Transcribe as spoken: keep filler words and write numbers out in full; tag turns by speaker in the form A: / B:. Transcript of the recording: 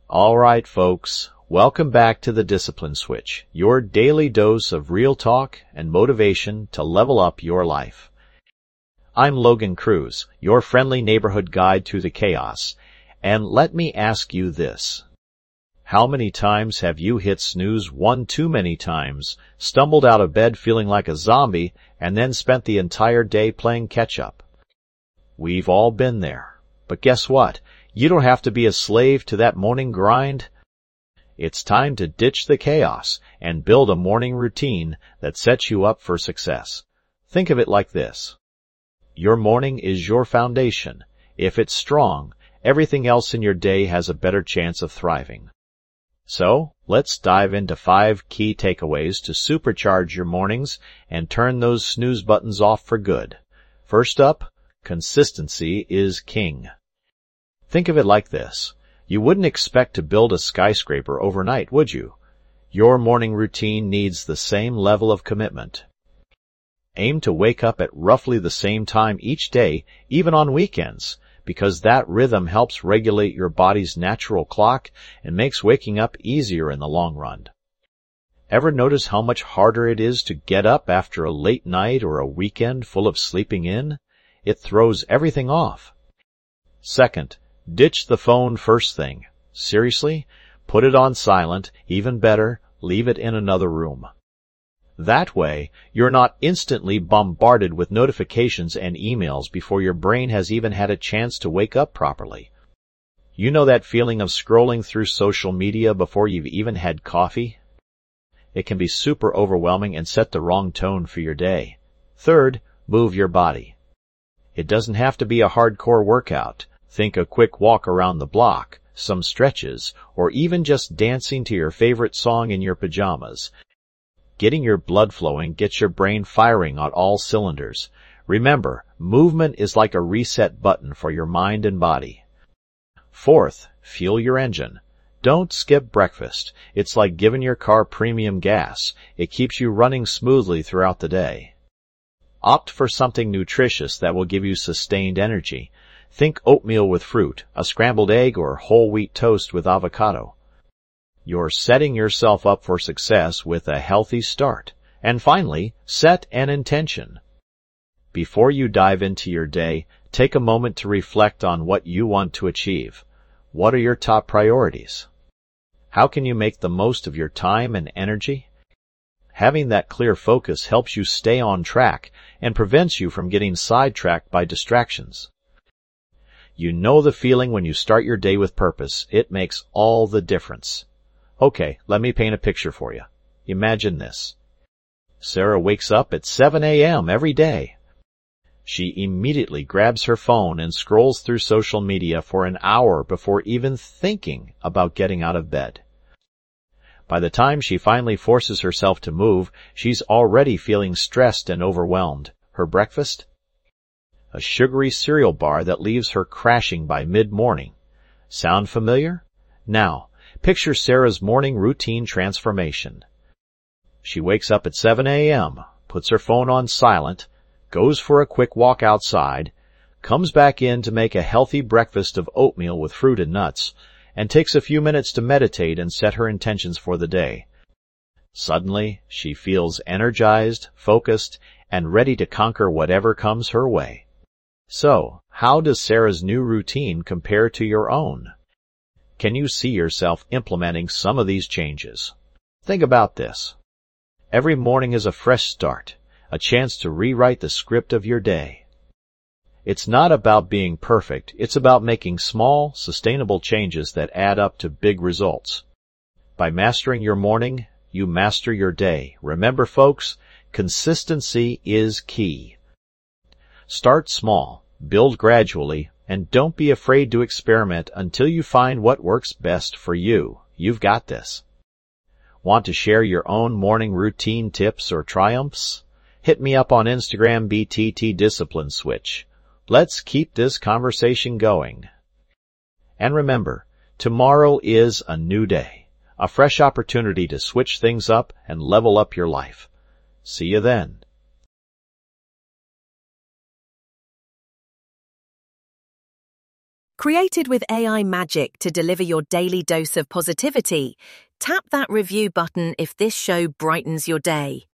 A: All right, folks, welcome back to the Discipline Switch, your daily dose of real talk and motivation to level up your life. I'm Logan Cruz, your friendly neighborhood guide through the chaos, and let me ask you this. How many times have you hit snooze one too many times, stumbled out of bed feeling like a zombie, and then spent the entire day playing catch-up? We've all been there. But guess what? You don't have to be a slave to that morning grind. It's time to ditch the chaos and build a morning routine that sets you up for success. Think of it like this. Your morning is your foundation. If it's strong, everything else in your day has a better chance of thriving. So, let's dive into five key takeaways to supercharge your mornings and turn those snooze buttons off for good. First up, consistency is king. Think of it like this. You wouldn't expect to build a skyscraper overnight, would you? Your morning routine needs the same level of commitment. Aim to wake up at roughly the same time each day, even on weekends, because that rhythm helps regulate your body's natural clock and makes waking up easier in the long run. Ever notice how much harder it is to get up after a late night or a weekend full of sleeping in? It throws everything off. Second, ditch the phone first thing. Seriously? Put it on silent. Even better, leave it in another room. That way, you're not instantly bombarded with notifications and emails before your brain has even had a chance to wake up properly. You know that feeling of scrolling through social media before you've even had coffee? It can be super overwhelming and set the wrong tone for your day. Third, move your body. It doesn't have to be a hardcore workout. Think a quick walk around the block, some stretches, or even just dancing to your favorite song in your pajamas. Getting your blood flowing gets your brain firing on all cylinders. Remember, movement is like a reset button for your mind and body. Fourth, fuel your engine. Don't skip breakfast. It's like giving your car premium gas. It keeps you running smoothly throughout the day. Opt for something nutritious that will give you sustained energy. Think oatmeal with fruit, a scrambled egg, or whole wheat toast with avocado. You're setting yourself up for success with a healthy start. And finally, set an intention. Before you dive into your day, take a moment to reflect on what you want to achieve. What are your top priorities? How can you make the most of your time and energy? Having that clear focus helps you stay on track and prevents you from getting sidetracked by distractions. You know the feeling when you start your day with purpose. It makes all the difference. Okay, let me paint a picture for you. Imagine this. Sarah wakes up at seven a.m. every day. She immediately grabs her phone and scrolls through social media for an hour before even thinking about getting out of bed. By the time she finally forces herself to move, she's already feeling stressed and overwhelmed. Her breakfast? A sugary cereal bar that leaves her crashing by mid-morning. Sound familiar? Now, picture Sarah's morning routine transformation. She wakes up at seven a.m., puts her phone on silent, goes for a quick walk outside, comes back in to make a healthy breakfast of oatmeal with fruit and nuts, and takes a few minutes to meditate and set her intentions for the day. Suddenly, she feels energized, focused, and ready to conquer whatever comes her way. So, how does Sarah's new routine compare to your own? Can you see yourself implementing some of these changes? Think about this. Every morning is a fresh start, a chance to rewrite the script of your day. It's not about being perfect. It's about making small, sustainable changes that add up to big results. By mastering your morning, you master your day. Remember, folks, consistency is key. Start small, build gradually, and don't be afraid to experiment until you find what works best for you. You've got this. Want to share your own morning routine tips or triumphs? Hit me up on Instagram, B T T Discipline Switch. Let's keep this conversation going. And remember, tomorrow is a new day, a fresh opportunity to switch things up and level up your life. See you then.
B: Created with A I magic to deliver your daily dose of positivity, tap that review button if this show brightens your day.